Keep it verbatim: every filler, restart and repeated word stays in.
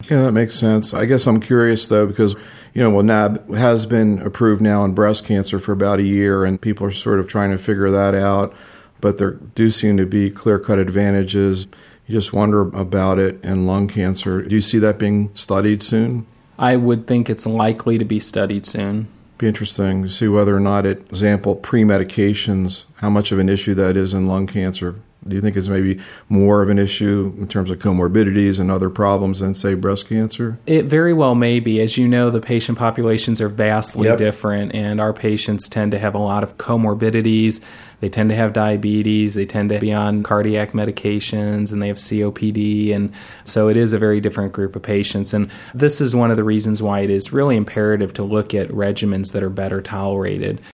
Yeah, that makes sense. I guess I'm curious, though, because, you know, well, N A B has been approved now in breast cancer for about a year, and people are sort of trying to figure that out. But there do seem to be clear-cut advantages. You just wonder about it in lung cancer. Do you see that being studied soon? I would think it's likely to be studied soon. Be interesting to see whether or not, it, example, pre-medications, how much of an issue that is in lung cancer. Do you think it's maybe more of an issue in terms of comorbidities and other problems than, say, breast cancer? It very well may be. As you know, the patient populations are vastly Yep. different, and our patients tend to have a lot of comorbidities. They tend to have diabetes. They tend to be on cardiac medications, and they have C O P D. And so it is a very different group of patients. And this is one of the reasons why it is really imperative to look at regimens that are better tolerated.